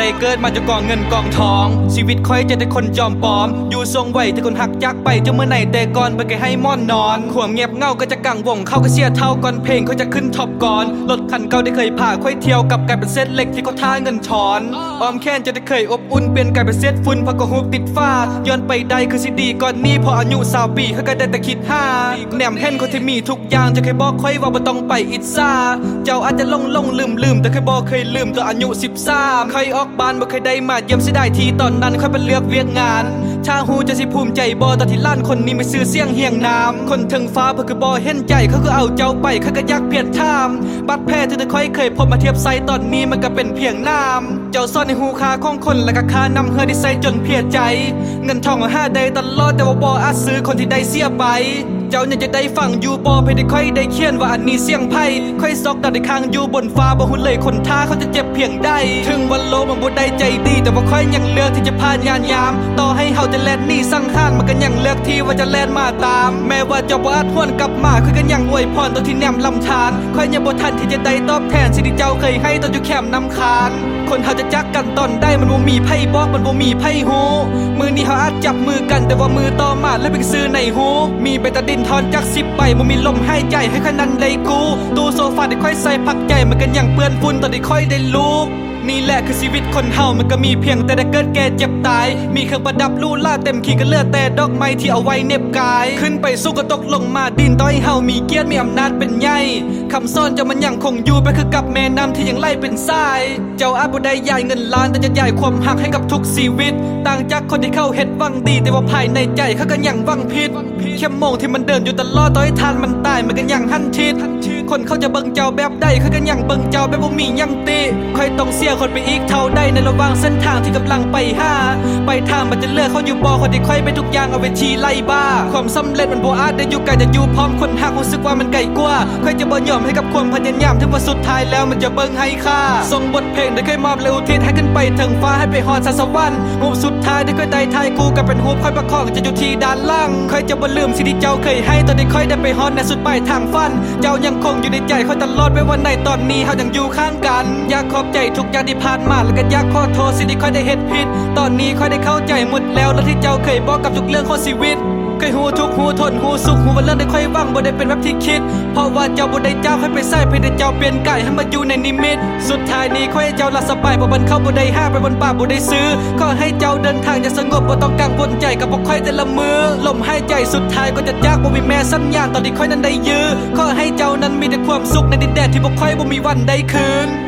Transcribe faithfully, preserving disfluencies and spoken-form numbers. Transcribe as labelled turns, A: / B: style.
A: เกิดมาจะกองเงินกองทองชีวิตค่อยจะได้คนจอมปลอมอยู่ทรงไหวแต่คนหักจักไปจะเมื่อไหนแต่ก่อนไปแกให้ม่อนนอนขวมเงียบเงาก็จะกังวงเข้าก็เสียเท่าก่อนเพลงเขาจะขึ้นท็อปก่อนรถคันเก่าได้เคยผ่าค่อยเที่ยวกับกลายเป็นเส้นเหล็กที่เขาท่าเงินถอนออมแค้นจะได้เคยอบอุ่นเปลี่ยนกลายเป็นเส้นฝุ่นพักก็หุบติดฟ้าย้อนไปได้คือสิดีก่อนนี้พออายุสาวปีเขาก็ได้แต่คิดห้าแหนมเห็นคนที่มีทุกอย่างจะเคยบอกค่อยว่าบ่ต้องไปอิจฉาเจ้าอาจจะลงลงลืมลืมแต่เคยบอกเคยลืมตัวอายุสิบสามเคยออกบ้านบ่เคยได้มาเยี่ยมเสียดายทีตอนนั้นค่อยเป็นเลือกเวียกงานชาหูจะสิภูมิใจบ่ตอนที่ล้านคนนี้ไม่ซื้อเสียงเฮียงน้ำคนถึงฟ้าเพื่อคือบ่เห็นใจเขาก็เอาเจ้าไปเขาก็ยักเพียรทามบัดแพ้ที่เธอค่อยเคยพบมาเทียบไซตอนนี้มันก็เป็นเพียงน้ำเจ้าซ่อนในหูคาของคนและก็คานำเฮือที่ใส่จนเพียรใจเงินทองห้าได้ตลอดแต่ว่าบ่อาจซื้อคนที่ได้เสียไปเจ้าเนี่ยจะได้ฟังอยู่บ่เพได้ค่อยได้เขียนว่าอันนี้เสียงไพ่ค่อยซอกดาวได้ค้างอยู่บนฟ้าบ่หุ่นเลยคนท่าเขาจะเจ็บเพียงใดถึงวันโลมันบ่ได้ใจดีแต่ว่าค่อยยังเลือกที่จะผ่านยานยามต่อให้เฮาจะแล่นหนีสังหารมันก็ยังเลือกที่ว่าจะแล่นมาตามแม้ว่าเจ้าบ่อาจหวนกลับมาค่อยก็ยังอวยพรตอนที่แนมลำธารค่อยยังบ่ทันที่จะได้ตอบแทนสิ่งที่เจ้าเคยให้ตอนอยู่แคมป์นำคานคนเฮาจะจักกันตอนได้มันบ่มีไพ่บอกมันบ่มีไพ่ฮู้มือนี้เฮาอาจจับมือกันแต่ว่ามือต่อมาแล้วเป็นซื้อในฮู้มีไปตะดินทอนจักสิบไปบ่มีลมหายใจให้ขนาดเลยกูตู้โซฟาที่ค่อยใส่พักใจมันกันอย่างเปื้อนฝุ่นตอนที่ค่อยได้ลูบนี่แหละคือชีวิตคนเฮามันก็มีเพียงแต่ได้เกิดแก่เจ็บตายมีเครื่องประดับลู่ล่าเต็มขี้ก็เลือดแต่ดอกไม้ที่เอาไว้เน็บกายขึ้นไปสู้ก็ตกลงมาดินต้อยเฮามีเกียรติมีอำนาจเป็นใหญ่คำซ่อนเจ้ามันยังคงอยู่ไปคือกับแม่น้ำที่ยังไหลเป็นทรายเจ้าอาจบ่ได้ย้ายเงินล้านแต่จะย้ายความหักให้กับทุกชีวิตต่างจากคนที่เข้าเฮ็ดหวังดีแต่ว่าภายในใจเขาก็ยังหวังผิดแค่มองที่มันเดินอยู่ตลอดต่อให้ทานมันตายมันก็ยังหันทิศคนเขาจะเบิ่งเจ้าแบบใดเขาก็ยังเบิ่งเจ้าแบบบ่มียังติค่อยต้องเสียคนไปอีกเท่าใดในระหว่างเส้นทางที่กำลังไปหาไปทางมันจะเลือกเขาอยู่บ่คนที่ค่อยไปทุกอย่างเอาเวทีไล่บ้าความสำเร็จมันบ่อาจได้อยู่ไกลจะอยู่พร้อมคนหักรู้สึกว่ามันไกลกว่าค่อยจะบ่ยอมให้กับความพยายามถึงว่าสุดท้ายแล้วมันจะเบิ่งให้ค่าส่งบทเพลงได้เคยมอบและอุทิศให้ขึ้นไปถึงฟ้าให้ไปฮอดสวรรค์รูปสุดท้ายได้เคยได้ทายกูกับเป็นรูปค่อยประคองจะอยู่ที่ด้านล่างค่อยจะบ่ลืมสิ่งที่เจ้าเคยให้ตอนที่ค่อยได้ไปฮอดในสุดปลายทางฝันเจ้ายังคงอยู่ในใจค่อยตลอดไปวันในตอนนี้เฮายังอยู่ข้างกันอยากขอบใจทุกอย่างที่ผ่านมาและก็อยากขอโทษสิ่งที่ค่อยได้เฮ็ดผิดตอนนี้ค่อยได้เข้าใจหมดแล้วและที่เจ้าเคยบอกกับทุกเรื่องของชีวิตเคยหูทุกหูทนหูสุขหูวันเรื่องได้ค่อยว่างบ่ได้เป็นแบบที่คิดเพราะว่าเจ้าบ่ได้เจ้าค่อยไปใส่เพื่อเจ้าเปลี่ยนกายให้มาอยู่ในนิมิตสุดท้ายนี้ค่อยให้เจ้าละสบายบ่บันเข้าบ่ได้ห้าไปบนป่าบ่ได้ซื้อขอให้เจ้าเดินทางจะสงบบ่ต้องกังวลใจกับพวกค่อยแต่ละมือลมหายใจสุดท้ายก็จะจากบ่มีแม้สัญญาณตอนที่ค่อยนั้นได้ยื้อขอให้เจ้านั้นมีแต่ความสุขในดินแดนที่พวกค่อยบ่มีวันได้คืน